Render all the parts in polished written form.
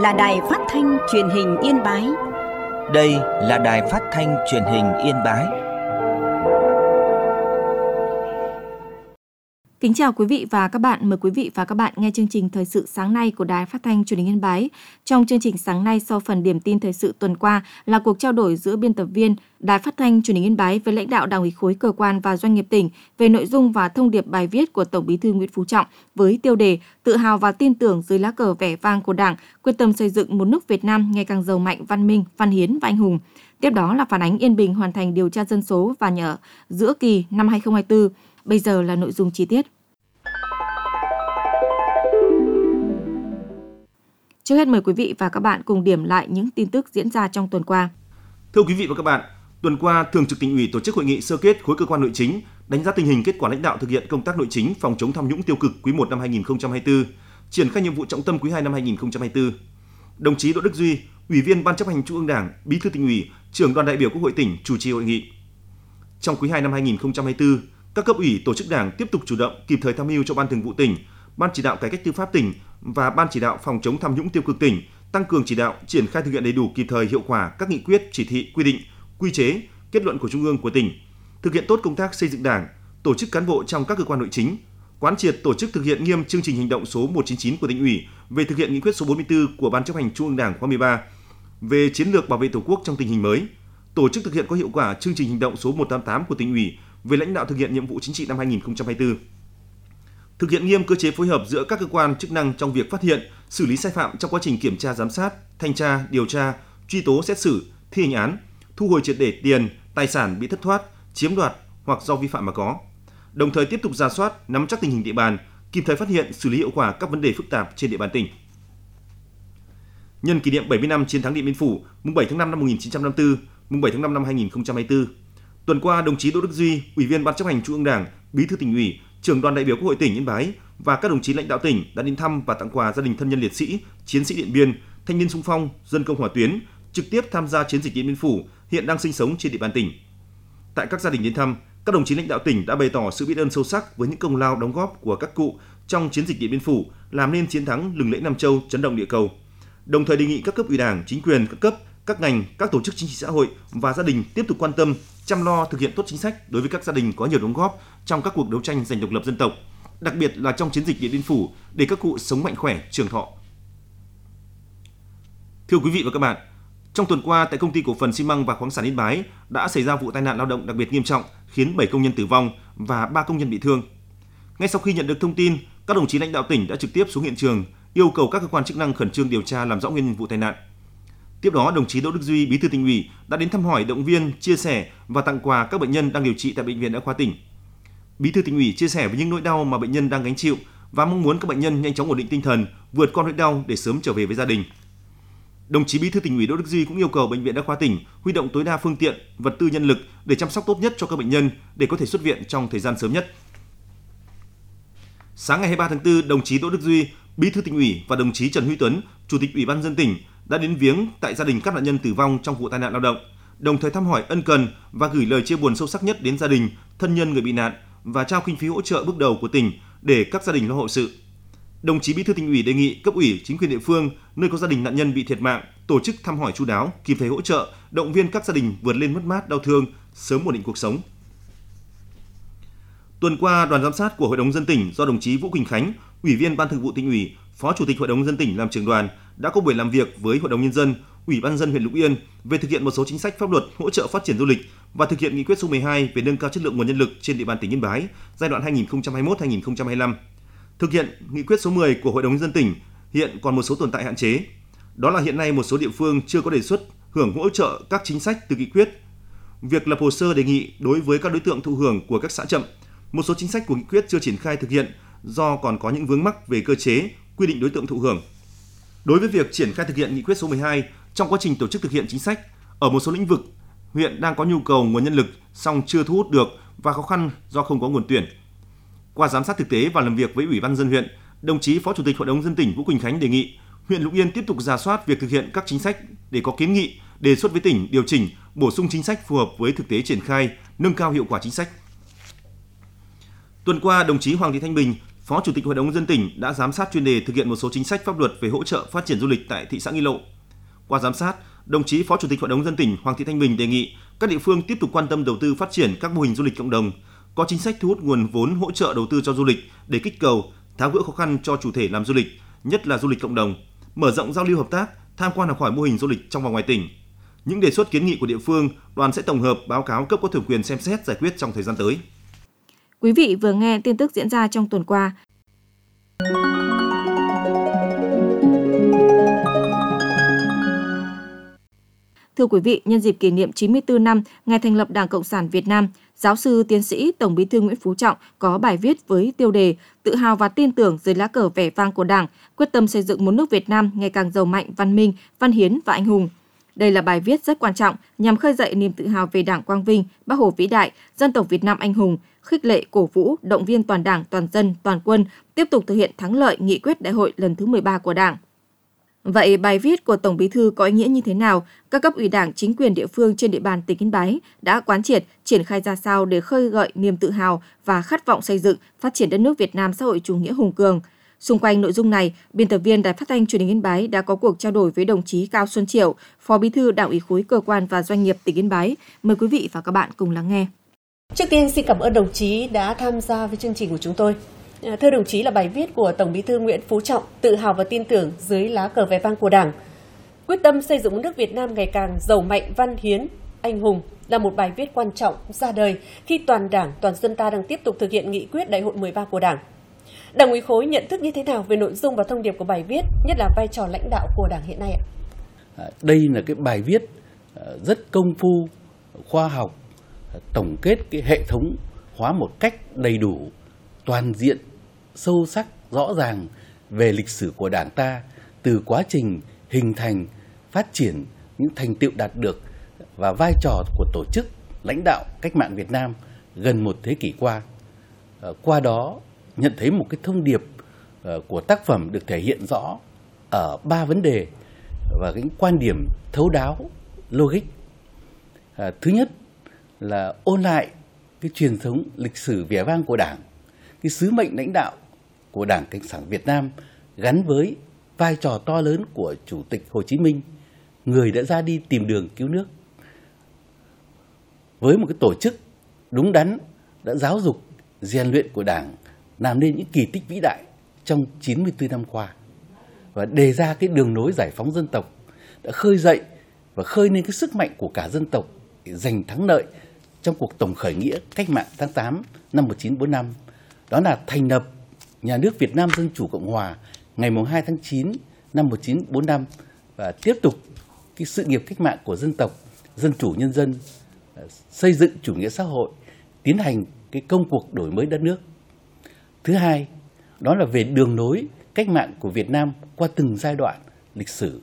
là Đài Phát thanh Truyền hình Yên Bái. Đây là Đài Phát thanh Truyền hình Yên Bái. Kính chào quý vị và các bạn. Mời quý vị và các bạn nghe chương trình Thời sự sáng nay của Đài Phát thanh Truyền hình Yên Bái. Trong chương trình sáng nay, sau phần điểm tin thời sự tuần qua là cuộc trao đổi giữa biên tập viên Đài Phát thanh Truyền hình Yên Bái với lãnh đạo Đảng ủy khối cơ quan và doanh nghiệp tỉnh về nội dung và thông điệp bài viết của Tổng Bí thư Nguyễn Phú Trọng với tiêu đề Tự hào và tin tưởng dưới lá cờ vẻ vang của Đảng, quyết tâm xây dựng một nước Việt Nam ngày càng giàu mạnh, văn minh, văn hiến và anh hùng. Tiếp đó là phản ánh Yên Bình hoàn thành điều tra dân số và nhà ở giữa kỳ năm 2024. Bây giờ là nội dung chi tiết. Trước hết mời quý vị và các bạn cùng điểm lại những tin tức diễn ra trong tuần qua. Thưa quý vị và các bạn, tuần qua, Thường trực Tỉnh ủy tổ chức hội nghị sơ kết khối cơ quan nội chính, đánh giá tình hình kết quả lãnh đạo thực hiện công tác nội chính phòng chống tham nhũng tiêu cực quý 1 năm 2024, triển khai nhiệm vụ trọng tâm quý 2 năm 2024. Đồng chí Đỗ Đức Duy, Ủy viên Ban Chấp hành Trung ương Đảng, Bí thư Tỉnh ủy, Trưởng đoàn đại biểu Quốc hội tỉnh chủ trì hội nghị. Trong quý 2 năm 2024, các cấp ủy tổ chức Đảng tiếp tục chủ động kịp thời tham mưu cho Ban Thường vụ tỉnh, Ban chỉ đạo cải cách tư pháp tỉnh và Ban chỉ đạo phòng chống tham nhũng tiêu cực tỉnh tăng cường chỉ đạo triển khai thực hiện đầy đủ kịp thời hiệu quả các nghị quyết, chỉ thị, quy định, quy chế, kết luận của Trung ương, của tỉnh, thực hiện tốt công tác xây dựng Đảng, tổ chức cán bộ trong các cơ quan nội chính, quán triệt tổ chức thực hiện nghiêm chương trình hành động số 199 của Tỉnh ủy về thực hiện nghị quyết số 44 của Ban Chấp hành Trung ương Đảng khóa 13 về chiến lược bảo vệ Tổ quốc trong tình hình mới, tổ chức thực hiện có hiệu quả chương trình hành động số 188 của Tỉnh ủy về lãnh đạo thực hiện nhiệm vụ chính trị năm 2024. Thực hiện nghiêm cơ chế phối hợp giữa các cơ quan chức năng trong việc phát hiện, xử lý sai phạm trong quá trình kiểm tra giám sát, thanh tra, điều tra, truy tố xét xử, thi hành án, thu hồi triệt để tiền, tài sản bị thất thoát, chiếm đoạt hoặc do vi phạm mà có. Đồng thời tiếp tục rà soát, nắm chắc tình hình địa bàn, kịp thời phát hiện, xử lý hiệu quả các vấn đề phức tạp trên địa bàn tỉnh. Nhân kỷ niệm 70 năm chiến thắng Điện Biên Phủ, mùng 7 tháng 5 năm 1954, mùng 7 tháng 5 năm 2024, tuần qua, đồng chí Đỗ Đức Duy, Ủy viên Ban Chấp hành Trung ương Đảng, Bí thư Tỉnh ủy, Trưởng đoàn đại biểu Quốc hội tỉnh Yên Bái và các đồng chí lãnh đạo tỉnh đã đến thăm và tặng quà gia đình thân nhân liệt sĩ, chiến sĩ Điện Biên, thanh niên xung phong, dân công hỏa tuyến trực tiếp tham gia chiến dịch Điện Biên Phủ hiện đang sinh sống trên địa bàn tỉnh. Tại các gia đình đến thăm, các đồng chí lãnh đạo tỉnh đã bày tỏ sự biết ơn sâu sắc với những công lao đóng góp của các cụ trong chiến dịch Điện Biên Phủ, làm nên chiến thắng lừng lẫy Nam Châu, chấn động địa cầu. Đồng thời đề nghị các cấp ủy Đảng, chính quyền các cấp, các ngành, các tổ chức chính trị xã hội và gia đình tiếp tục quan tâm, chăm lo thực hiện tốt chính sách đối với các gia đình có nhiều đóng góp trong các cuộc đấu tranh giành độc lập dân tộc, đặc biệt là trong chiến dịch Điện Biên Phủ, để các cụ sống mạnh khỏe, trường thọ. Thưa quý vị và các bạn, trong tuần qua tại Công ty Cổ phần Xi măng và Khoáng sản Yên Bái đã xảy ra vụ tai nạn lao động đặc biệt nghiêm trọng khiến 7 công nhân tử vong và 3 công nhân bị thương. Ngay sau khi nhận được thông tin, các đồng chí lãnh đạo tỉnh đã trực tiếp xuống hiện trường, yêu cầu các cơ quan chức năng khẩn trương điều tra làm rõ nguyên nhân vụ tai nạn. Tiếp đó, đồng chí Đỗ Đức Duy, Bí thư Tỉnh ủy đã đến thăm hỏi, động viên, chia sẻ và tặng quà các bệnh nhân đang điều trị tại Bệnh viện Đa khoa tỉnh. Bí thư Tỉnh ủy chia sẻ với những nỗi đau mà bệnh nhân đang gánh chịu và mong muốn các bệnh nhân nhanh chóng ổn định tinh thần, vượt qua nỗi đau để sớm trở về với gia đình. Đồng chí Bí thư Tỉnh ủy Đỗ Đức Duy cũng yêu cầu Bệnh viện Đa khoa tỉnh huy động tối đa phương tiện, vật tư, nhân lực để chăm sóc tốt nhất cho các bệnh nhân để có thể xuất viện trong thời gian sớm nhất. Sáng ngày 23 tháng 4, đồng chí Đỗ Đức Duy, Bí thư Tỉnh ủy và đồng chí Trần Huy Tuấn, Chủ tịch Ủy ban nhân dân tỉnh đã đến viếng tại gia đình các nạn nhân tử vong trong vụ tai nạn lao động, đồng thời thăm hỏi, ân cần và gửi lời chia buồn sâu sắc nhất đến gia đình, thân nhân người bị nạn và trao kinh phí hỗ trợ bước đầu của tỉnh để các gia đình lo hậu sự. Đồng chí Bí thư Tỉnh ủy đề nghị cấp ủy, chính quyền địa phương nơi có gia đình nạn nhân bị thiệt mạng tổ chức thăm hỏi chu đáo, kịp thời hỗ trợ, động viên các gia đình vượt lên mất mát, đau thương, sớm ổn định cuộc sống. Tuần qua, đoàn giám sát của Hội đồng nhân dân tỉnh do đồng chí Vũ Quỳnh Khánh, Ủy viên Ban Thường vụ Tỉnh ủy, Phó Chủ tịch Hội đồng nhân dân tỉnh làm trưởng đoàn đã có buổi làm việc với Hội đồng nhân dân, Ủy ban nhân dân huyện Lục Yên về thực hiện một số chính sách pháp luật hỗ trợ phát triển du lịch và thực hiện nghị quyết số 12 về nâng cao chất lượng nguồn nhân lực trên địa bàn tỉnh Yên Bái giai đoạn 2021-2025. Thực hiện nghị quyết số 10 của Hội đồng nhân dân tỉnh hiện còn một số tồn tại hạn chế. Đó là hiện nay một số địa phương chưa có đề xuất hưởng hỗ trợ các chính sách từ nghị quyết. Việc lập hồ sơ đề nghị đối với các đối tượng thụ hưởng của các xã chậm, một số chính sách của nghị quyết chưa triển khai thực hiện do còn có những vướng mắc về cơ chế, quy định đối tượng thụ hưởng. Đối với việc triển khai thực hiện nghị quyết số 12 trong quá trình tổ chức thực hiện chính sách, ở một số lĩnh vực, huyện đang có nhu cầu nguồn nhân lực song chưa thu hút được và khó khăn do không có nguồn tuyển. Qua giám sát thực tế và làm việc với Ủy ban nhân dân huyện, đồng chí Phó Chủ tịch Hội đồng nhân dân tỉnh Vũ Quỳnh Khánh đề nghị huyện Lục Yên tiếp tục rà soát việc thực hiện các chính sách để có kiến nghị, đề xuất với tỉnh điều chỉnh, bổ sung chính sách phù hợp với thực tế triển khai, nâng cao hiệu quả chính sách. Tuần qua, đồng chí Hoàng Thị Thanh Bình, Phó Chủ tịch Hội đồng nhân dân tỉnh đã giám sát chuyên đề thực hiện một số chính sách pháp luật về hỗ trợ phát triển du lịch tại thị xã Nghi Lộ. Qua giám sát, đồng chí Phó Chủ tịch Hội đồng nhân dân tỉnh Hoàng Thị Thanh Bình đề nghị các địa phương tiếp tục quan tâm đầu tư phát triển các mô hình du lịch cộng đồng, có chính sách thu hút nguồn vốn hỗ trợ đầu tư cho du lịch để kích cầu, tháo gỡ khó khăn cho chủ thể làm du lịch, nhất là du lịch cộng đồng, mở rộng giao lưu hợp tác, tham quan học hỏi mô hình du lịch trong và ngoài tỉnh. Những đề xuất kiến nghị của địa phương, đoàn sẽ tổng hợp báo cáo cấp có thẩm quyền xem xét giải quyết trong thời gian tới. Quý vị vừa nghe tin tức diễn ra trong tuần qua. Thưa quý vị, nhân dịp kỷ niệm 94 năm ngày thành lập Đảng Cộng sản Việt Nam, Giáo sư tiến sĩ Tổng Bí thư Nguyễn Phú Trọng có bài viết với tiêu đề Tự hào và tin tưởng dưới lá cờ vẻ vang của Đảng, quyết tâm xây dựng một nước Việt Nam ngày càng giàu mạnh, văn minh, văn hiến và anh hùng. Đây là bài viết rất quan trọng nhằm khơi dậy niềm tự hào về Đảng quang vinh, Bác Hồ vĩ đại, dân tộc Việt Nam anh hùng, khích lệ cổ vũ, động viên toàn Đảng, toàn dân, toàn quân tiếp tục thực hiện thắng lợi nghị quyết đại hội lần thứ 13 của Đảng. Vậy bài viết của Tổng Bí thư có ý nghĩa như thế nào? Các cấp ủy Đảng, chính quyền địa phương trên địa bàn tỉnh Yên Bái đã quán triệt, triển khai ra sao để khơi gợi niềm tự hào và khát vọng xây dựng, phát triển đất nước Việt Nam xã hội chủ nghĩa hùng cường? Xung quanh nội dung này, biên tập viên Đài Phát thanh Truyền hình Yên Bái đã có cuộc trao đổi với đồng chí Cao Xuân Triệu, Phó Bí thư Đảng ủy khối cơ quan và doanh nghiệp tỉnh Yên Bái. Mời quý vị và các bạn cùng lắng nghe. Trước tiên xin cảm ơn đồng chí đã tham gia với chương trình của chúng tôi. Thưa đồng chí, là bài viết của Tổng Bí thư Nguyễn Phú Trọng, tự hào và tin tưởng dưới lá cờ vẻ vang của Đảng, quyết tâm xây dựng một nước Việt Nam ngày càng giàu mạnh, văn hiến, anh hùng, là một bài viết quan trọng ra đời khi toàn Đảng, toàn dân ta đang tiếp tục thực hiện nghị quyết đại hội 13 của Đảng. Đảng ủy khối nhận thức như thế nào về nội dung và thông điệp của bài viết, nhất là vai trò lãnh đạo của Đảng hiện nay ạ? Đây là cái bài viết rất công phu, khoa học, tổng kết cái hệ thống hóa một cách đầy đủ, toàn diện, sâu sắc, rõ ràng về lịch sử của Đảng ta, từ quá trình hình thành, phát triển, những thành tựu đạt được và vai trò của tổ chức lãnh đạo cách mạng Việt Nam gần một thế kỷ qua. Qua đó nhận thấy một cái thông điệp của tác phẩm được thể hiện rõ ở 3 vấn đề và những quan điểm thấu đáo, logic. Thứ nhất là ôn lại cái truyền thống lịch sử vẻ vang của Đảng, cái sứ mệnh lãnh đạo của Đảng Cộng sản Việt Nam gắn với vai trò to lớn của Chủ tịch Hồ Chí Minh, người đã ra đi tìm đường cứu nước. Với một cái tổ chức đúng đắn đã giáo dục, rèn luyện của Đảng, làm nên những kỳ tích vĩ đại trong 94 năm qua và đề ra cái đường lối giải phóng dân tộc, đã khơi dậy và khơi lên cái sức mạnh của cả dân tộc để giành thắng lợi trong cuộc tổng khởi nghĩa cách mạng tháng 8 năm 1945. Đó là thành lập Nhà nước Việt Nam Dân Chủ Cộng Hòa ngày 2 tháng 9 năm 1945 và tiếp tục cái sự nghiệp cách mạng của dân tộc, dân chủ nhân dân, xây dựng chủ nghĩa xã hội, tiến hành cái công cuộc đổi mới đất nước. Thứ hai, đó là về đường lối cách mạng của Việt Nam qua từng giai đoạn lịch sử,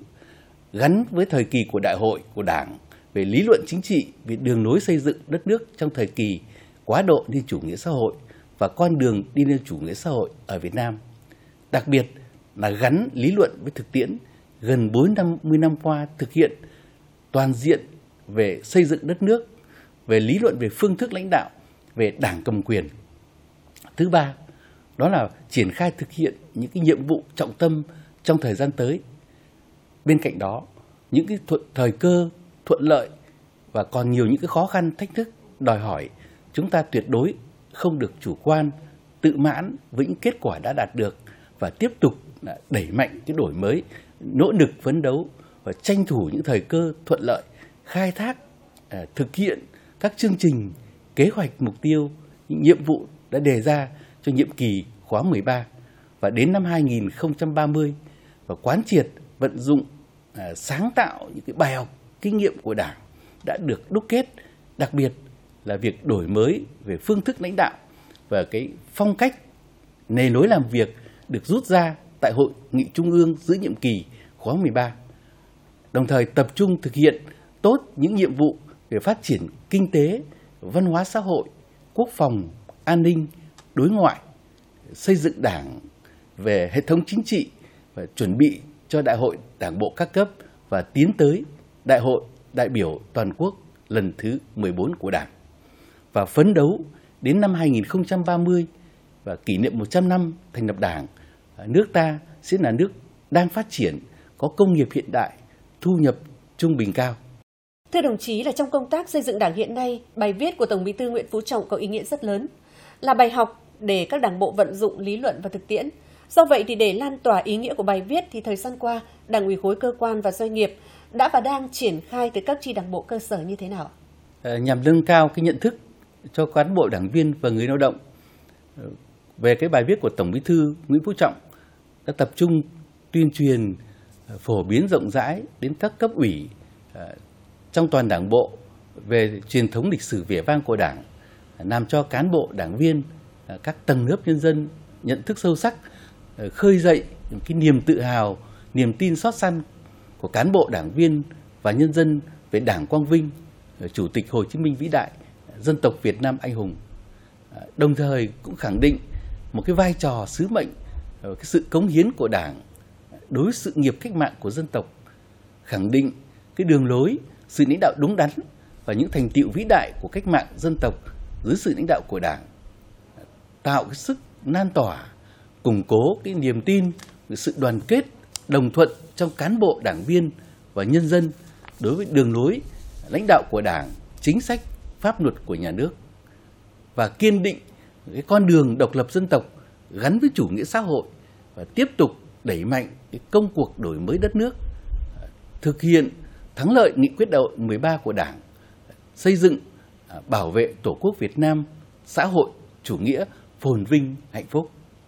gắn với thời kỳ của đại hội của Đảng, về lý luận chính trị, về đường lối xây dựng đất nước trong thời kỳ quá độ lên chủ nghĩa xã hội và con đường đi lên chủ nghĩa xã hội ở Việt Nam. Đặc biệt là gắn lý luận với thực tiễn, gần 40 năm qua thực hiện toàn diện về xây dựng đất nước, về lý luận về phương thức lãnh đạo, về Đảng cầm quyền. Thứ ba, đó là triển khai thực hiện những cái nhiệm vụ trọng tâm trong thời gian tới. Bên cạnh đó, những cái thời cơ thuận lợi và còn nhiều những cái khó khăn thách thức đòi hỏi chúng ta tuyệt đối không được chủ quan, tự mãn với những kết quả đã đạt được và tiếp tục đẩy mạnh cái đổi mới, nỗ lực phấn đấu và tranh thủ những thời cơ thuận lợi, khai thác, thực hiện các chương trình, kế hoạch, mục tiêu, những nhiệm vụ đã đề ra cho nhiệm kỳ khóa 13 và đến năm 2030 và quán triệt, vận dụng, sáng tạo những cái bài học, kinh nghiệm của Đảng đã được đúc kết, đặc biệt là việc đổi mới về phương thức lãnh đạo và cái phong cách, nề nối làm việc được rút ra tại Hội nghị Trung ương giữa nhiệm kỳ khóa 13. Đồng thời tập trung thực hiện tốt những nhiệm vụ về phát triển kinh tế, văn hóa xã hội, quốc phòng, an ninh, đối ngoại, xây dựng Đảng về hệ thống chính trị và chuẩn bị cho Đại hội Đảng bộ các cấp và tiến tới Đại hội đại biểu toàn quốc lần thứ 14 của Đảng. Và phấn đấu đến năm 2030 và kỷ niệm 100 năm thành lập Đảng, nước ta sẽ là nước đang phát triển, có công nghiệp hiện đại, thu nhập trung bình cao. Thưa đồng chí, là trong công tác xây dựng Đảng hiện nay, bài viết của Tổng Bí thư Nguyễn Phú Trọng có ý nghĩa rất lớn, là bài học để các đảng bộ vận dụng lý luận và thực tiễn. Do vậy thì để lan tỏa ý nghĩa của bài viết thì thời gian qua, Đảng ủy khối cơ quan và doanh nghiệp đã và đang triển khai tới các chi đảng bộ cơ sở như thế nào? Nhằm nâng cao cái nhận thức cho cán bộ đảng viên và người lao động về cái bài viết của Tổng Bí thư Nguyễn Phú Trọng, đã tập trung tuyên truyền phổ biến rộng rãi đến các cấp ủy trong toàn đảng bộ về truyền thống lịch sử vẻ vang của Đảng, làm cho cán bộ đảng viên, các tầng lớp nhân dân nhận thức sâu sắc, khơi dậy cái niềm tự hào, niềm tin xót xa của cán bộ đảng viên và nhân dân về Đảng quang vinh, Chủ tịch Hồ Chí Minh vĩ đại, dân tộc Việt Nam anh hùng. Đồng thời cũng khẳng định một cái vai trò sứ mệnh, cái sự cống hiến của Đảng đối với sự nghiệp cách mạng của dân tộc, khẳng định cái đường lối, sự lãnh đạo đúng đắn và những thành tựu vĩ đại của cách mạng dân tộc dưới sự lãnh đạo của Đảng, tạo cái sức lan tỏa, củng cố cái niềm tin, sự đoàn kết, đồng thuận trong cán bộ đảng viên và nhân dân đối với đường lối lãnh đạo của Đảng, chính sách, pháp luật của nhà nước, và kiên định cái con đường độc lập dân tộc gắn với chủ nghĩa xã hội và tiếp tục đẩy mạnh cái công cuộc đổi mới đất nước, thực hiện thắng lợi nghị quyết đại hội 13 của Đảng, xây dựng, bảo vệ Tổ quốc Việt Nam xã hội chủ nghĩa phồn vinh hạnh phúc.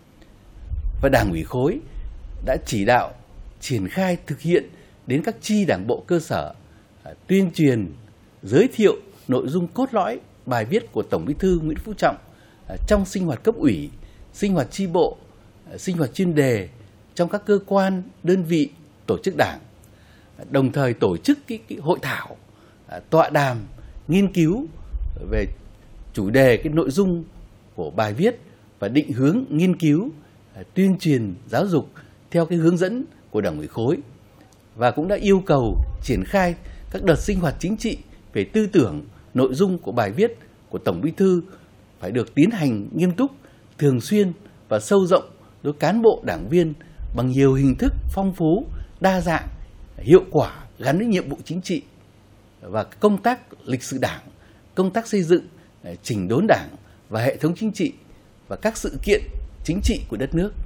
Và Đảng ủy khối đã chỉ đạo triển khai thực hiện đến các chi đảng bộ cơ sở, tuyên truyền, giới thiệu nội dung cốt lõi bài viết của Tổng Bí thư Nguyễn Phú Trọng trong sinh hoạt cấp ủy, sinh hoạt chi bộ, sinh hoạt chuyên đề trong các cơ quan, đơn vị, tổ chức Đảng, đồng thời tổ chức cái hội thảo, tọa đàm, nghiên cứu về chủ đề, cái nội dung của bài viết và định hướng nghiên cứu, tuyên truyền, giáo dục theo cái hướng dẫn của Đảng ủy khối, và cũng đã yêu cầu triển khai các đợt sinh hoạt chính trị về tư tưởng, nội dung của bài viết của Tổng Bí thư phải được tiến hành nghiêm túc, thường xuyên và sâu rộng đối với cán bộ đảng viên bằng nhiều hình thức phong phú, đa dạng, hiệu quả gắn với nhiệm vụ chính trị và công tác lịch sử Đảng, công tác xây dựng, chỉnh đốn Đảng và hệ thống chính trị và các sự kiện chính trị của đất nước,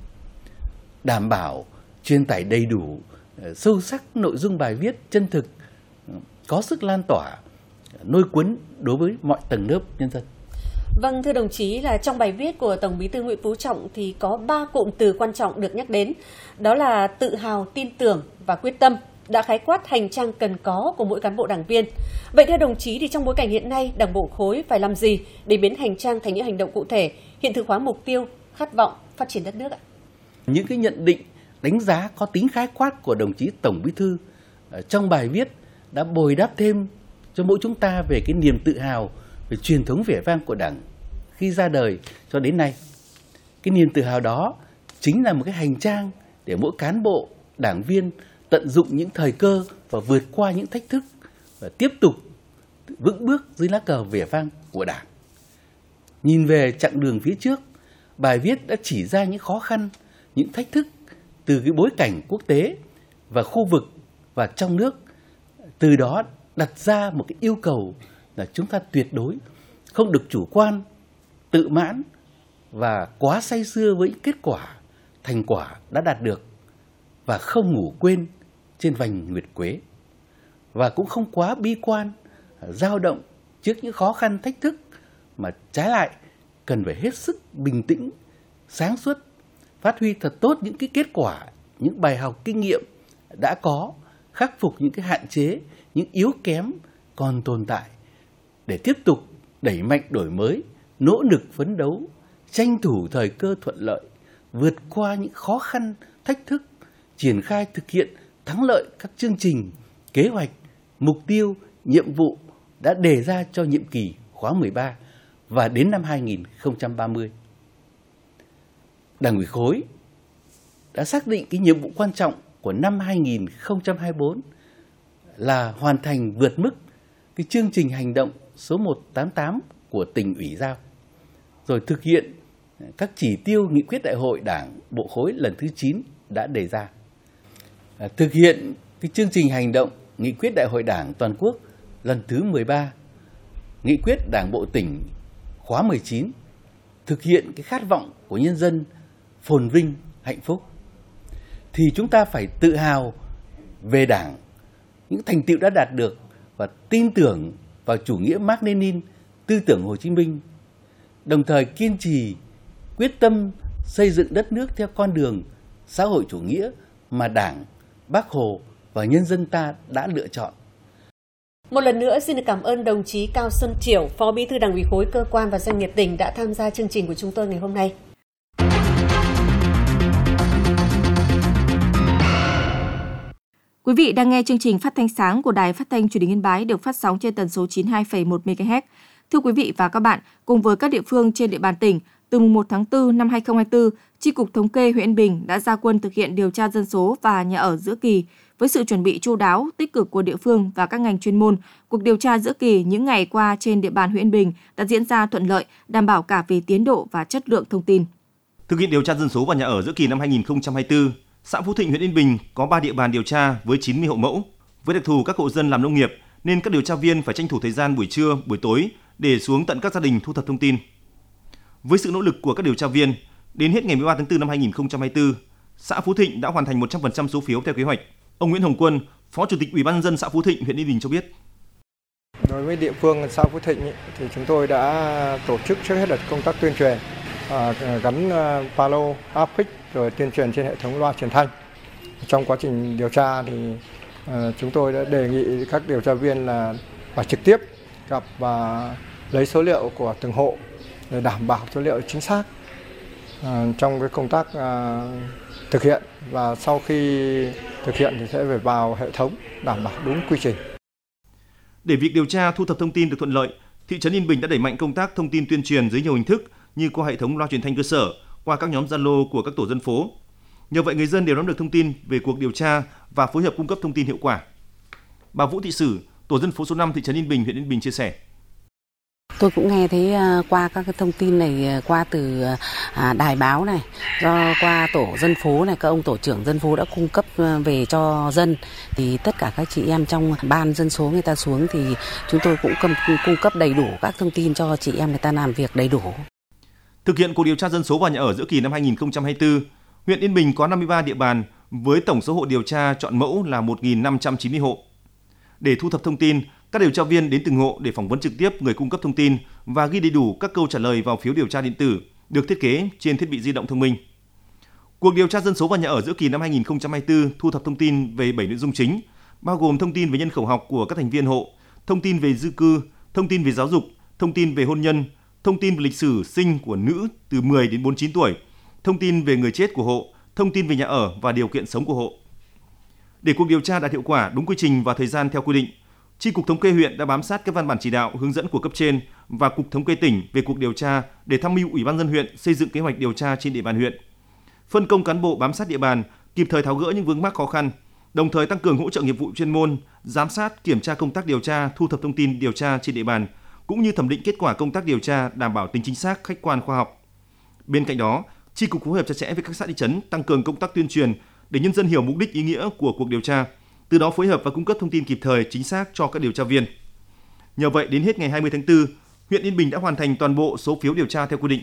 đảm bảo truyền tải đầy đủ, sâu sắc nội dung bài viết chân thực, có sức lan tỏa, lôi cuốn đối với mọi tầng lớp nhân dân. Vâng, thưa đồng chí, là trong bài viết của Tổng Bí thư Nguyễn Phú Trọng thì có 3 cụm từ quan trọng được nhắc đến, đó là tự hào, tin tưởng và quyết tâm, đã khái quát hành trang cần có của mỗi cán bộ đảng viên. Vậy theo đồng chí thì trong bối cảnh hiện nay, Đảng bộ khối phải làm gì để biến hành trang thành những hành động cụ thể, hiện thực hóa mục tiêu, khát vọng phát triển đất nước ạ? Những cái nhận định, đánh giá có tính khái quát của đồng chí Tổng Bí thư trong bài viết đã bồi đắp thêm cho mỗi chúng ta về cái niềm tự hào về truyền thống vẻ vang của Đảng khi ra đời cho đến nay. Cái niềm tự hào đó chính là một cái hành trang để mỗi cán bộ, đảng viên tận dụng những thời cơ và vượt qua những thách thức và tiếp tục vững bước dưới lá cờ vẻ vang của Đảng. Nhìn về chặng đường phía trước, bài viết đã chỉ ra những khó khăn, những thách thức từ cái bối cảnh quốc tế và khu vực và trong nước. Từ đó đặt ra một cái yêu cầu là chúng ta tuyệt đối không được chủ quan, tự mãn và quá say sưa với kết quả, thành quả đã đạt được, và không ngủ quên trên vành nguyệt quế, và cũng không quá bi quan, dao động trước những khó khăn thách thức, mà trái lại cần phải hết sức bình tĩnh, sáng suốt, phát huy thật tốt những cái kết quả, những bài học kinh nghiệm đã có, khắc phục những cái hạn chế, những yếu kém còn tồn tại để tiếp tục đẩy mạnh đổi mới, nỗ lực phấn đấu, tranh thủ thời cơ thuận lợi, vượt qua những khó khăn, thách thức, triển khai thực hiện thắng lợi các chương trình, kế hoạch, mục tiêu, nhiệm vụ đã đề ra cho nhiệm kỳ khóa 13 và đến năm 2030. Đảng ủy khối đã xác định cái nhiệm vụ quan trọng của năm 2024 là hoàn thành vượt mức cái chương trình hành động số 188 của tỉnh ủy giao, rồi thực hiện các chỉ tiêu nghị quyết đại hội Đảng bộ khối lần thứ 9 đã đề ra. Thực hiện cái chương trình hành động nghị quyết đại hội Đảng toàn quốc lần thứ 13, nghị quyết Đảng bộ tỉnh khóa 19, thực hiện cái khát vọng của nhân dân phồn vinh, hạnh phúc, thì chúng ta phải tự hào về Đảng, những thành tựu đã đạt được và tin tưởng vào chủ nghĩa Mác Lênin, tư tưởng Hồ Chí Minh, đồng thời kiên trì, quyết tâm xây dựng đất nước theo con đường xã hội chủ nghĩa mà Đảng, Bác Hồ và nhân dân ta đã lựa chọn. Một lần nữa xin được cảm ơn đồng chí Cao Xuân Chiểu, Phó Bí thư Đảng ủy khối cơ quan và doanh nghiệp tỉnh đã tham gia chương trình của chúng tôi ngày hôm nay. Quý vị đang nghe chương trình phát thanh sáng của Đài Phát thanh Truyền hình Yên Bái được phát sóng trên tần số 92,1 MHz. Thưa quý vị và các bạn, cùng với các địa phương trên địa bàn tỉnh, từ mùng 1 tháng 4 năm 2024, Chi cục Thống kê huyện Yên Bình đã ra quân thực hiện điều tra dân số và nhà ở giữa kỳ. Với sự chuẩn bị chu đáo, tích cực của địa phương và các ngành chuyên môn, cuộc điều tra giữa kỳ những ngày qua trên địa bàn huyện Yên Bình đã diễn ra thuận lợi, đảm bảo cả về tiến độ và chất lượng thông tin. Thực hiện điều tra dân số và nhà ở giữa kỳ năm 2024, xã Phú Thịnh, huyện Yên Bình có 3 địa bàn điều tra với 90 hộ mẫu. Với đặc thù các hộ dân làm nông nghiệp nên các điều tra viên phải tranh thủ thời gian buổi trưa, buổi tối để xuống tận các gia đình thu thập thông tin. Với sự nỗ lực của các điều tra viên, đến hết ngày 13 tháng 4 năm 2024, xã Phú Thịnh đã hoàn thành 100% số phiếu theo kế hoạch. Ông Nguyễn Hồng Quân, Phó Chủ tịch Ủy ban nhân dân xã Phú Thịnh, huyện Yên Bình cho biết. Đối với địa phương xã Phú Thịnh thì chúng tôi đã tổ chức trước hết là công tác tuyên truyền, gắn pano, áp phích rồi tuyên truyền trên hệ thống loa truyền thanh. Trong quá trình điều tra thì chúng tôi đã đề nghị các điều tra viên là phải trực tiếp gặp và lấy số liệu của từng hộ để đảm bảo số liệu chính xác trong cái công tác thực hiện, và sau khi thực hiện thì sẽ phải vào hệ thống đảm bảo đúng quy trình. Để việc điều tra thu thập thông tin được thuận lợi, thị trấn Yên Bình đã đẩy mạnh công tác thông tin tuyên truyền dưới nhiều hình thức như qua hệ thống loa truyền thanh cơ sở, qua các nhóm Zalo của các tổ dân phố. Nhờ vậy người dân đều nắm được thông tin về cuộc điều tra và phối hợp cung cấp thông tin hiệu quả. Bà Vũ Thị Sử, tổ dân phố số 5 thị trấn Yên Bình, huyện Yên Bình chia sẻ. Tôi cũng nghe thấy qua các cái thông tin này qua từ đài báo này, do qua tổ dân phố này, các ông tổ trưởng dân phố đã cung cấp về cho dân, thì tất cả các chị em trong ban dân số người ta xuống thì chúng tôi cũng cung cấp đầy đủ các thông tin cho chị em người ta làm việc đầy đủ. Thực hiện cuộc điều tra dân số và nhà ở giữa kỳ năm 2024, huyện Yên Bình có 53 địa bàn với tổng số hộ điều tra chọn mẫu là 1.590 hộ. Để thu thập thông tin, các điều tra viên đến từng hộ để phỏng vấn trực tiếp người cung cấp thông tin và ghi đầy đủ các câu trả lời vào phiếu điều tra điện tử được thiết kế trên thiết bị di động thông minh. Cuộc điều tra dân số và nhà ở giữa kỳ năm 2024 thu thập thông tin về 7 nội dung chính, bao gồm thông tin về nhân khẩu học của các thành viên hộ, thông tin về di cư, thông tin về giáo dục, thông tin về hôn nhân, thông tin về lịch sử sinh của nữ từ 10 đến 49 tuổi, thông tin về người chết của hộ, thông tin về nhà ở và điều kiện sống của hộ. Để cuộc điều tra đạt hiệu quả, đúng quy trình và thời gian theo quy định, Chi cục Thống kê huyện đã bám sát các văn bản chỉ đạo, hướng dẫn của cấp trên và Cục Thống kê tỉnh về cuộc điều tra để tham mưu Ủy ban nhân dân huyện xây dựng kế hoạch điều tra trên địa bàn huyện. Phân công cán bộ bám sát địa bàn, kịp thời tháo gỡ những vướng mắc khó khăn, đồng thời tăng cường hỗ trợ nghiệp vụ chuyên môn, giám sát, kiểm tra công tác điều tra, thu thập thông tin điều tra trên địa bàn, cũng như thẩm định kết quả công tác điều tra đảm bảo tính chính xác, khách quan, khoa học. Bên cạnh đó, Chi cục phối hợp chặt chẽ với các xã thị trấn tăng cường công tác tuyên truyền để nhân dân hiểu mục đích ý nghĩa của cuộc điều tra, từ đó phối hợp và cung cấp thông tin kịp thời, chính xác cho các điều tra viên. Nhờ vậy, đến hết ngày 20 tháng 4, huyện Yên Bình đã hoàn thành toàn bộ số phiếu điều tra theo quy định.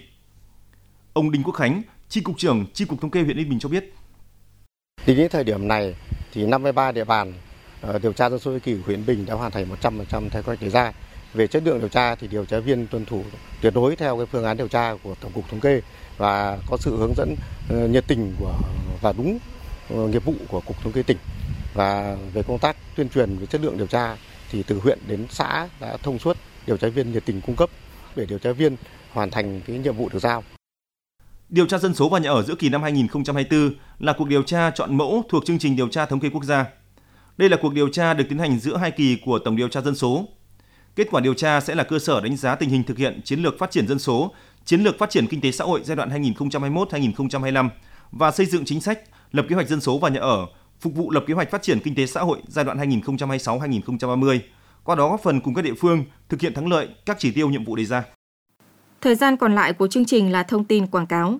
Ông Đinh Quốc Khánh, Chi cục trưởng Chi cục Thống kê huyện Yên Bình cho biết. Tính đến thời điểm này, thì 53 địa bàn điều tra dân số giữa kỳ của huyện Yên Bình đã hoàn thành 100% theo kế hoạch đề ra. Về chất lượng điều tra thì điều tra viên tuân thủ tuyệt đối theo cái phương án điều tra của Tổng cục Thống kê và có sự hướng dẫn nhiệt tình và đúng nghiệp vụ của Cục Thống kê tỉnh. Và về công tác tuyên truyền về chất lượng điều tra thì từ huyện đến xã đã thông suốt, điều tra viên nhiệt tình cung cấp để điều tra viên hoàn thành cái nhiệm vụ được giao. Điều tra dân số và nhà ở giữa kỳ năm 2024 là cuộc điều tra chọn mẫu thuộc chương trình điều tra thống kê quốc gia. Đây là cuộc điều tra được tiến hành giữa hai kỳ của tổng điều tra dân số. Kết quả điều tra sẽ là cơ sở đánh giá tình hình thực hiện chiến lược phát triển dân số, chiến lược phát triển kinh tế xã hội giai đoạn 2021-2025 và xây dựng chính sách, lập kế hoạch dân số và nhà ở, phục vụ lập kế hoạch phát triển kinh tế xã hội giai đoạn 2026-2030, qua đó góp phần cùng các địa phương thực hiện thắng lợi các chỉ tiêu nhiệm vụ đề ra. Thời gian còn lại của chương trình là thông tin quảng cáo.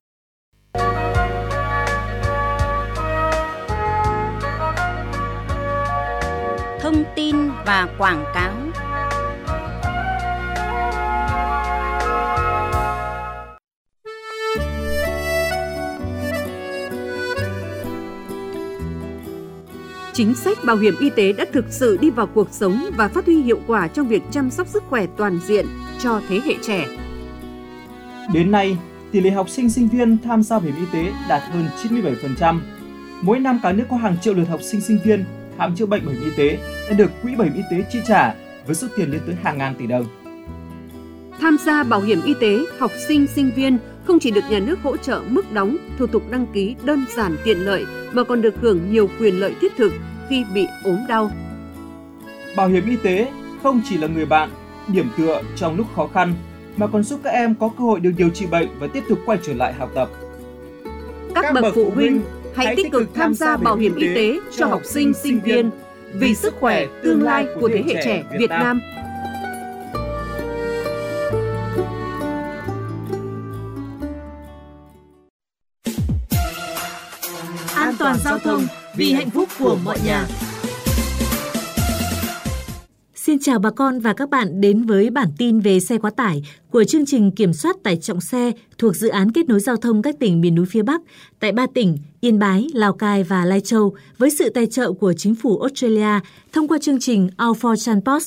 Thông tin và quảng cáo. Chính sách bảo hiểm y tế đã thực sự đi vào cuộc sống và phát huy hiệu quả trong việc chăm sóc sức khỏe toàn diện cho thế hệ trẻ. Đến nay, tỷ lệ học sinh sinh viên tham gia bảo hiểm y tế đạt hơn 97%. Mỗi năm cả nước có hàng triệu lượt học sinh sinh viên khám chữa bệnh bảo hiểm y tế đã được quỹ bảo hiểm y tế chi trả với số tiền lên tới hàng ngàn tỷ đồng. Tham gia bảo hiểm y tế, học sinh sinh viên không chỉ được nhà nước hỗ trợ mức đóng, thủ tục đăng ký đơn giản tiện lợi mà còn được hưởng nhiều quyền lợi thiết thực khi bị ốm đau. Bảo hiểm y tế không chỉ là người bạn, điểm tựa trong lúc khó khăn mà còn giúp các em có cơ hội được điều trị bệnh và tiếp tục quay trở lại học tập. Các bậc phụ huynh hãy tích cực tham gia bảo hiểm y tế cho học sinh sinh viên vì sức khỏe tương lai của thế hệ trẻ Việt Nam. An toàn giao thông vì hạnh phúc của mọi nhà. Xin chào bà con và các bạn đến với bản tin về xe quá tải của chương trình kiểm soát tải trọng xe thuộc dự án kết nối giao thông các tỉnh miền núi phía Bắc tại 3 tỉnh Yên Bái, Lào Cai và Lai Châu với sự tài trợ của chính phủ Australia thông qua chương trình Out for Transport.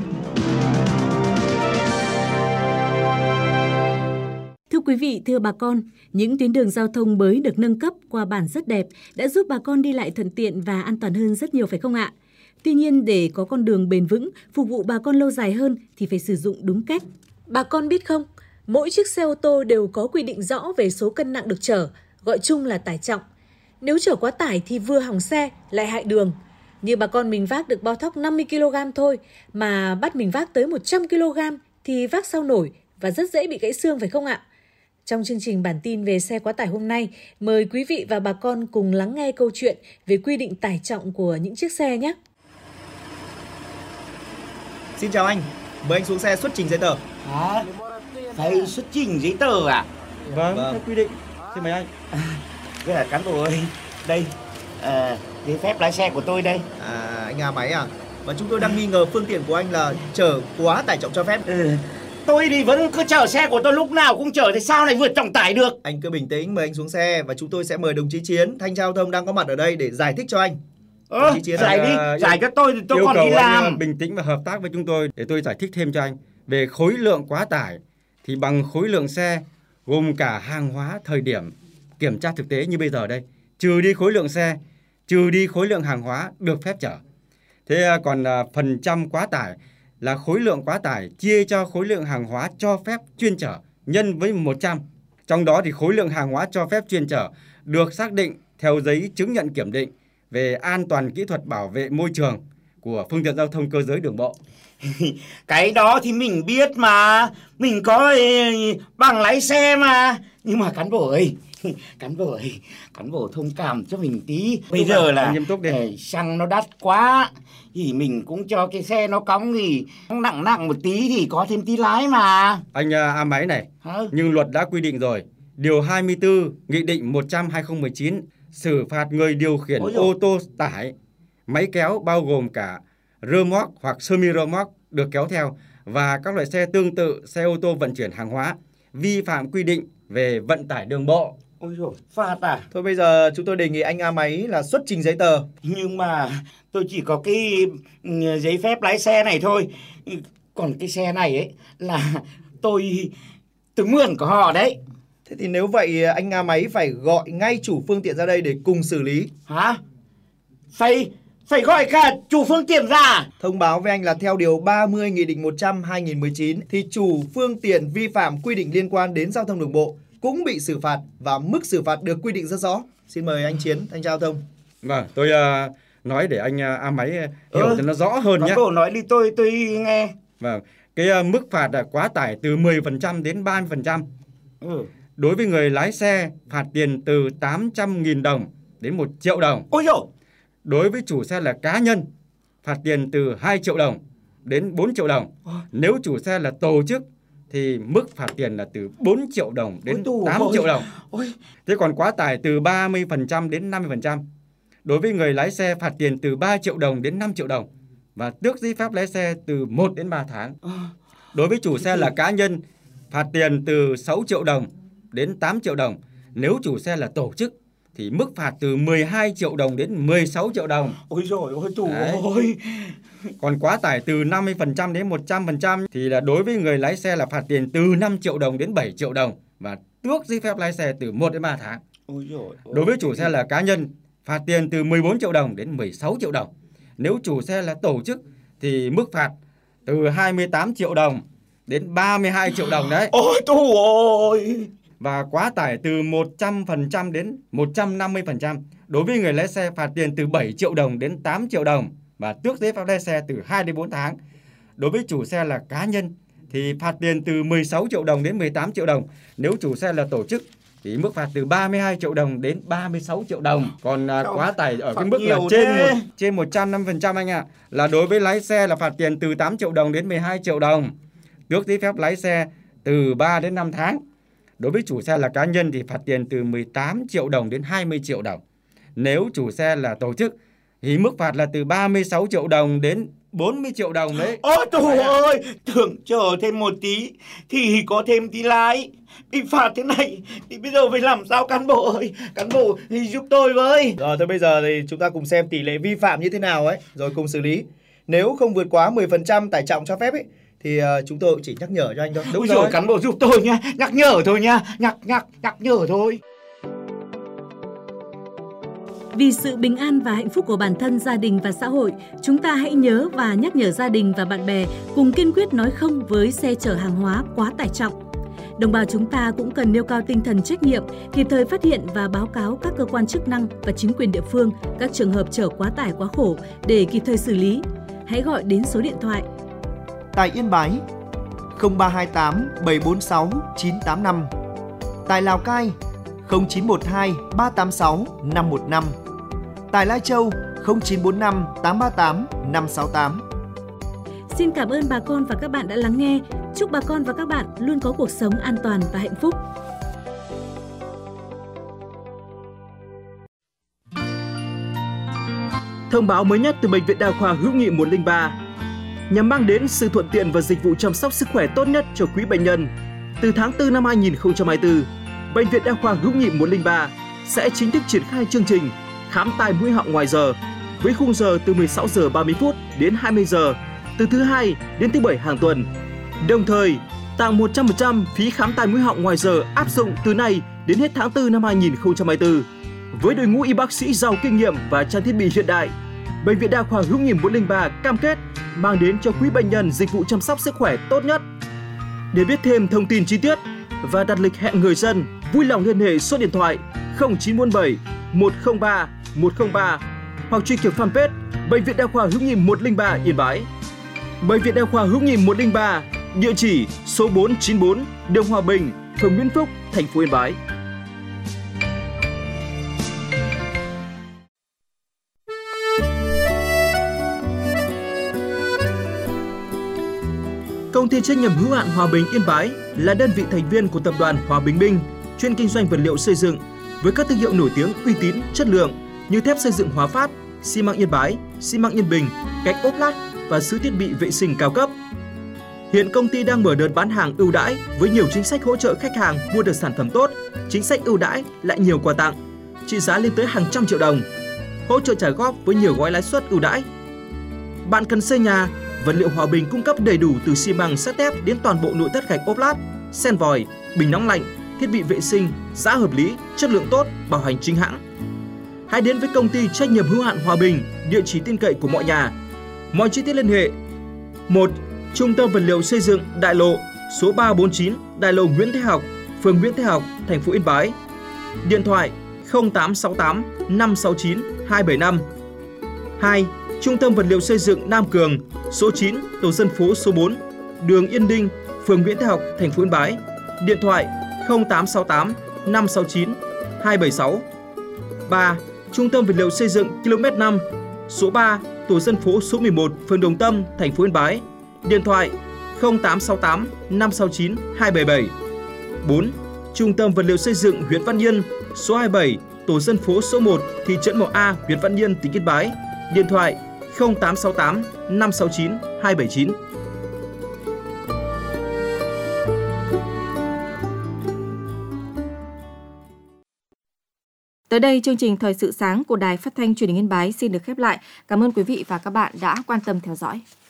Thưa quý vị, thưa bà con, những tuyến đường giao thông mới được nâng cấp qua bản rất đẹp đã giúp bà con đi lại thuận tiện và an toàn hơn rất nhiều phải không ạ? Tuy nhiên, để có con đường bền vững, phục vụ bà con lâu dài hơn thì phải sử dụng đúng cách. Bà con biết không, mỗi chiếc xe ô tô đều có quy định rõ về số cân nặng được chở, gọi chung là tải trọng. Nếu chở quá tải thì vừa hỏng xe, lại hại đường. Như bà con mình vác được bao thóc 50 kg thôi, mà bắt mình vác tới 100 kg thì vác sao nổi và rất dễ bị gãy xương phải không ạ? Trong chương trình bản tin về xe quá tải hôm nay, mời quý vị và bà con cùng lắng nghe câu chuyện về quy định tải trọng của những chiếc xe nhé. Xin chào anh, mời anh xuống xe xuất trình giấy tờ. Phải xuất trình giấy tờ à? Vâng, theo quy định. Xin mời anh. Đây là cán bộ ơi, đây, giấy phép lái xe của tôi đây. Anh A Máy à? Và chúng tôi đang nghi ngờ phương tiện của anh là chở quá tải trọng cho phép. Tôi thì vẫn cứ chở xe của tôi lúc nào cũng chở, thì sao lại vượt trọng tải được? Anh cứ bình tĩnh, mời anh xuống xe và chúng tôi sẽ mời đồng chí Chiến, thanh tra giao thông đang có mặt ở đây để giải thích cho anh. Giải đi, giải cho tôi thì tôi còn đi làm. Anh bình tĩnh và hợp tác với chúng tôi để tôi giải thích thêm cho anh. Về khối lượng quá tải thì bằng khối lượng xe gồm cả hàng hóa thời điểm kiểm tra thực tế như bây giờ đây, trừ đi khối lượng xe, trừ đi khối lượng hàng hóa được phép chở. Thế còn phần trăm quá tải là khối lượng quá tải chia cho khối lượng hàng hóa cho phép chuyên chở nhân với 100. Trong đó thì khối lượng hàng hóa cho phép chuyên chở được xác định theo giấy chứng nhận kiểm định về an toàn kỹ thuật bảo vệ môi trường của phương tiện giao thông cơ giới đường bộ. Cái đó thì mình biết mà, mình có bằng lái xe mà. Nhưng mà cán bộ ơi, cán bộ thông cảm cho mình tí. Bây giờ là xăng nó đắt quá, thì mình cũng cho cái xe nó cóng thì nặng một tí thì có thêm tí lái mà. Anh A Máy này, nhưng luật đã quy định rồi. Điều 24 Nghị định 100/2019 xử phạt người điều khiển ô tô tải, máy kéo bao gồm cả rơ moóc hoặc semi rơ moóc được kéo theo và các loại xe tương tự xe ô tô vận chuyển hàng hóa vi phạm quy định về vận tải đường bộ. Ôi dồi, phạt à? Thôi bây giờ chúng tôi đề nghị anh A Máy là xuất trình giấy tờ. Nhưng mà tôi chỉ có cái giấy phép lái xe này thôi. Còn cái xe này ấy là tôi mượn của họ đấy. Thế thì nếu vậy anh A Máy phải gọi ngay chủ phương tiện ra đây để cùng xử lý. Hả? Phải gọi cả chủ phương tiện ra. Thông báo với anh là theo điều 30 Nghị định 100/2019 thì chủ phương tiện vi phạm quy định liên quan đến giao thông đường bộ cũng bị xử phạt và mức xử phạt được quy định rất rõ. Xin mời anh Chiến, thanh tra giao thông. Vâng, tôi nói để anh A Máy hiểu cho nó rõ hơn nhé. Cán nói đi, tôi nghe. Vâng, cái mức phạt quá tải từ 10% đến 30%. Đối với người lái xe, phạt tiền từ 800.000 đồng đến 1 triệu đồng. Ôi dồi! Đối với chủ xe là cá nhân, phạt tiền từ 2 triệu đồng đến 4 triệu đồng. Nếu chủ xe là tổ chức thì mức phạt tiền là từ 4 triệu đồng đến 8 triệu đồng. Thế còn quá tải từ 30% đến 50%. Đối với người lái xe phạt tiền từ 3 triệu đồng đến 5 triệu đồng và tước giấy phép lái xe từ 1 đến 3 tháng. Đối với chủ xe là cá nhân, phạt tiền từ 6 triệu đồng đến 8 triệu đồng. Nếu chủ xe là tổ chức thì mức phạt từ 12 triệu đồng đến 16 triệu đồng. Ôi dồi ôi chủ ơi. Còn quá tải từ 50% đến 100% thì là đối với người lái xe là phạt tiền từ 5 triệu đồng đến 7 triệu đồng và tước giấy phép lái xe từ 1 đến 3 tháng. Ôi dồi ôi. Đối với chủ xe là cá nhân, phạt tiền từ 14 triệu đồng đến 16 triệu đồng. Nếu chủ xe là tổ chức thì mức phạt từ 28 triệu đồng đến 32 triệu đồng đấy. Ôi tu ơi. Và quá tải từ 100% đến 150%. Đối với người lái xe phạt tiền từ 7 triệu đồng đến 8 triệu đồng và tước giấy phép lái xe từ 2 đến 4 tháng. Đối với chủ xe là cá nhân thì phạt tiền từ 16 triệu đồng đến 18 triệu đồng. Nếu chủ xe là tổ chức thì mức phạt từ 32 triệu đồng đến 36 triệu đồng. Còn quá tải ở cái mức là trên 150% anh ạ. Là đối với lái xe là phạt tiền từ 8 triệu đồng đến 12 triệu đồng. Tước giấy phép lái xe từ 3 đến 5 tháng. Đối với chủ xe là cá nhân thì phạt tiền từ 18 triệu đồng đến 20 triệu đồng. Nếu chủ xe là tổ chức thì mức phạt là từ 36 triệu đồng đến 40 triệu đồng đấy. Ôi trời ơi, tưởng chờ thêm một tí thì có thêm tí lái. Bị phạt thế này thì bây giờ phải làm sao cán bộ ơi? Cán bộ thì giúp tôi với. Rồi thôi bây giờ thì chúng ta cùng xem tỷ lệ vi phạm như thế nào ấy, rồi cùng xử lý. Nếu không vượt quá 10% tải trọng cho phép ấy thì chúng tôi chỉ nhắc nhở cho anh thôi. Đúng rồi, cán bộ giúp tôi nha, nhắc nhở thôi nha, nhắc nhở thôi. Vì sự bình an và hạnh phúc của bản thân, gia đình và xã hội, chúng ta hãy nhớ và nhắc nhở gia đình và bạn bè cùng kiên quyết nói không với xe chở hàng hóa quá tải trọng. Đồng bào chúng ta cũng cần nêu cao tinh thần trách nhiệm, kịp thời phát hiện và báo cáo các cơ quan chức năng và chính quyền địa phương các trường hợp chở quá tải quá khổ để kịp thời xử lý. Hãy gọi đến số điện thoại tại Yên Bái 0328 746 985, tại Lào Cai 0912 386 515, tại Lai Châu 0945 838 568. Xin cảm ơn bà con và các bạn đã lắng nghe. Chúc bà con và các bạn luôn có cuộc sống an toàn và hạnh phúc. Thông báo mới nhất từ Bệnh viện Đa khoa Hữu nghị 103 nhằm mang đến sự thuận tiện và dịch vụ chăm sóc sức khỏe tốt nhất cho quý bệnh nhân. Từ tháng 4 năm 2024, Bệnh viện Đa khoa Hữu nghị 103 sẽ chính thức triển khai chương trình khám tai mũi họng ngoài giờ với khung giờ từ 16 giờ 30 phút đến 20 giờ từ thứ Hai đến thứ Bảy hàng tuần. Đồng thời, tặng 100% phí khám tai mũi họng ngoài giờ áp dụng từ nay đến hết tháng 4 năm 2024. Với đội ngũ y bác sĩ giàu kinh nghiệm và trang thiết bị hiện đại, Bệnh viện Đa khoa Hữu nghị 103 cam kết mang đến cho quý bệnh nhân dịch vụ chăm sóc sức khỏe tốt nhất. Để biết thêm thông tin chi tiết và đặt lịch hẹn người dân, vui lòng liên hệ số điện thoại 0947 103 103 hoặc truy cập fanpage Bệnh viện Đa khoa Hữu nghị 103 Yên Bái. Bệnh viện Đa khoa Hữu nghị 103, địa chỉ số 494 đường Hòa Bình, phường Nguyễn Phúc, thành phố Yên Bái. Công ty trách nhiệm hữu hạn Hòa Bình Yên Bái là đơn vị thành viên của tập đoàn Hòa Bình Minh, chuyên kinh doanh vật liệu xây dựng với các thương hiệu nổi tiếng, uy tín, chất lượng như thép xây dựng Hòa Phát, xi măng Yên Bái, xi măng Yên Bình, gạch ốp lát và sứ thiết bị vệ sinh cao cấp. Hiện công ty đang mở đợt bán hàng ưu đãi với nhiều chính sách hỗ trợ khách hàng mua được sản phẩm tốt, chính sách ưu đãi lại nhiều quà tặng, trị giá lên tới hàng trăm triệu đồng, hỗ trợ trả góp với nhiều gói lãi suất ưu đãi. Bạn cần xây nhà, vật liệu Hòa Bình cung cấp đầy đủ từ xi măng, sắt thép đến toàn bộ nội thất gạch ốp lát, sen vòi, bình nóng lạnh, thiết bị vệ sinh, giá hợp lý, chất lượng tốt, bảo hành chính hãng. Hãy đến với công ty trách nhiệm hữu hạn Hòa Bình, địa chỉ tin cậy của mọi nhà. Mọi chi tiết liên hệ: 1. Trung tâm vật liệu xây dựng Đại lộ, số 349, Đại lộ Nguyễn Thế Học, phường Nguyễn Thế Học, thành phố Yên Bái. Điện thoại 0868 569 275. 2. Trung tâm vật liệu xây dựng Nam Cường, số 9, tổ dân phố số 4, đường Yên Đinh, phường Nguyễn Thế Học, thành phố Yên Bái. Điện thoại 0868 569 276. 3. Trung tâm vật liệu xây dựng km 5, số 3, tổ dân phố số 11, phường Đồng Tâm, thành phố Yên Bái. Điện thoại 0868 569 277. 4. Trung tâm Vật liệu xây dựng huyện Văn Yên, số 27, tổ dân phố số 1, thị trấn Mỏ A, huyện Văn Yên, tỉnh Yên Bái. Điện thoại 0868 569 279. Tới đây, chương trình Thời sự sáng của Đài Phát thanh Truyền hình Yên Bái xin được khép lại. Cảm ơn quý vị và các bạn đã quan tâm theo dõi.